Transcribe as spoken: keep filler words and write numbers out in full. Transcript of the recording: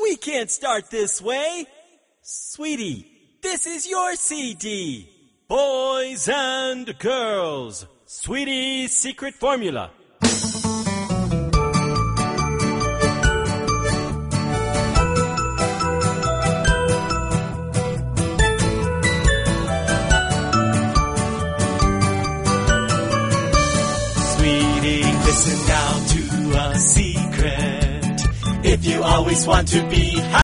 We can't start this way. Sweetie, this is your C D. Boys and girls, Sweetie's secret formula. Sweetie, listen now to a secret. If you always want to be happy,